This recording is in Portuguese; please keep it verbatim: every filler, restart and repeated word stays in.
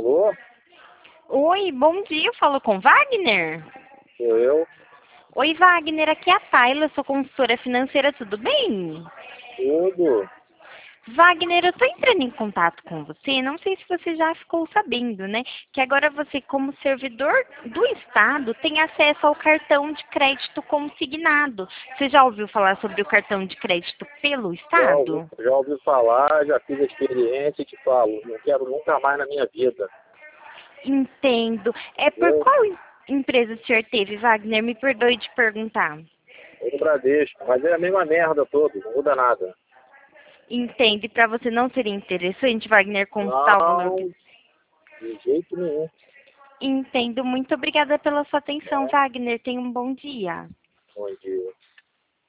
Alô? Oi, bom dia, eu falo com Wagner? Sou eu. Oi, Wagner, aqui é a Tayla, sou consultora financeira, tudo bem? Tudo. Wagner, eu estou entrando em contato com você, não sei se você já ficou sabendo, né? Que agora você, como servidor do Estado, tem acesso ao cartão de crédito consignado. Você já ouviu falar sobre o cartão de crédito pelo Já ouvi, Estado? já ouvi falar, já fiz a experiência e te falo, não quero nunca mais na minha vida. Entendo. É por Eu, qual em- empresa o senhor teve, Wagner? Me perdoe de perguntar. eu no Bradesco, mas é a mesma merda toda, não muda nada. Entende, para você não seria interessante, Wagner, consultar o valor que... Não, de jeito nenhum. Entendo. Muito obrigada pela sua atenção, Né? Wagner. Tenha um bom dia. Bom dia.